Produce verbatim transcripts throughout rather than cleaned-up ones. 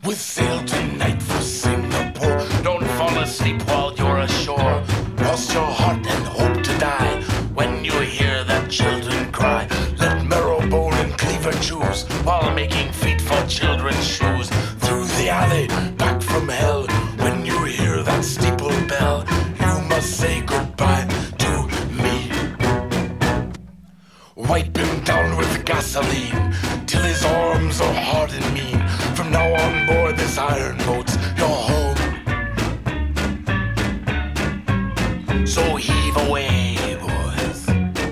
We sail tonight for Singapore. Don't fall asleep while you're ashore. Cross your heart and hope to die when you hear that children cry. Let Marrowbone and Cleaver choose while making feet for children's shoes. Through the alley, back from hell, when you hear that steeple bell, you must say goodbye to me. Wipe him down with gasoline till his arms are hard and mean. From now on board this iron boat's your home. So heave away, boys.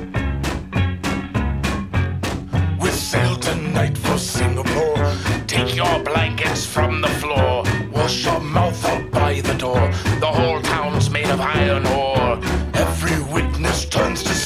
We sail tonight for Singapore. Take your blankets from the floor. Wash your mouth out by the door. The whole town's made of iron ore. Every witness turns to